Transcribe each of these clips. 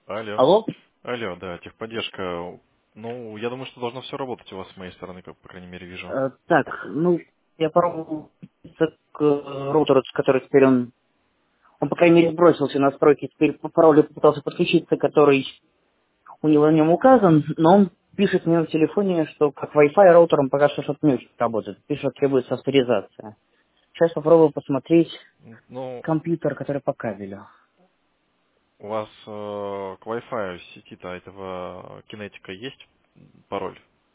Алло. Алло? Алло, да, техподдержка. Ну, я думаю, что должно все работать у вас с моей стороны, как, по крайней мере, вижу. Так, ну, я пробовал к роутеру, который теперь он, по крайней мере, сбросился настройки, теперь по паролю попытался подключиться, который у него на нем указан, но он пишет мне в телефоне, что как Wi-Fi роутером пока что что-то не очень работает. Пишет, что требуется авторизация. Сейчас попробую посмотреть Ну, компьютер, который по кабелю. у вас к Wi-Fi сети-то этого кинетика есть пароль?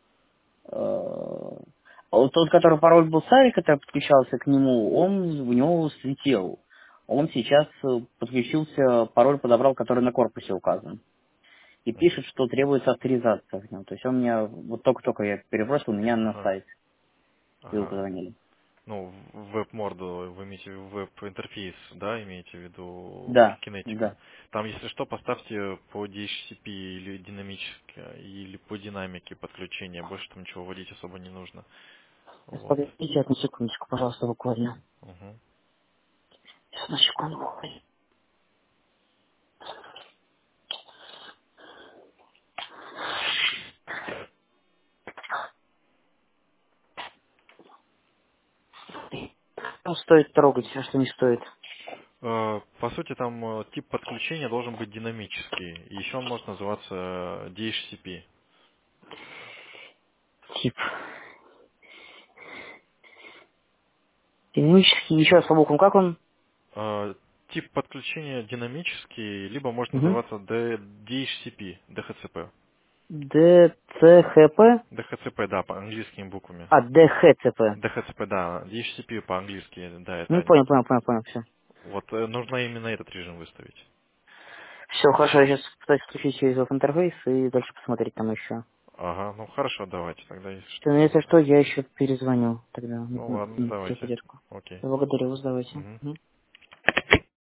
Вот тот, который пароль был Сари, который подключался к нему, у него слетел. Он сейчас подключился, пароль подобрал, который на корпусе указан. И Мгм. пишет, что требуется авторизация в нем. То есть он меня, вот только-только я перебросил меня на Ага, сайт. И вы ага. позвонили. Ну, в веб-морду вы имеете в виду веб-интерфейс, да, имеете в виду Да, кинетика. да. Там, если что, поставьте по DHCP или динамически, или по динамике подключения. Больше там ничего вводить особо не нужно. Сейчас, Вот. погодите одну секундочку, пожалуйста, буквально. Мгм. Сейчас, одну секунду. Что стоит трогать, а что не стоит? По сути, там тип подключения должен быть динамический. И еще он может называться DHCP. Тип. Динамический, еще раз по буквам, как он? Тип подключения динамический, либо может Угу. называться DHCP, DHCP. ДЦХП? DHCP, да, по английскими буквами. А, ДХЦП. DHCP, да, DHCP по-английски, да, это Ну, они. понял, все. Вот нужно именно этот режим выставить. Все, хорошо, я сейчас пытаюсь включить через интерфейс и дальше посмотреть там еще. Ага, ну хорошо, давайте, тогда если Все, ну если что. что, я еще перезвоню тогда Ну ладно, в давайте. техподдержку. Окей. Благодарю вас, давайте. Мгм. Мгм.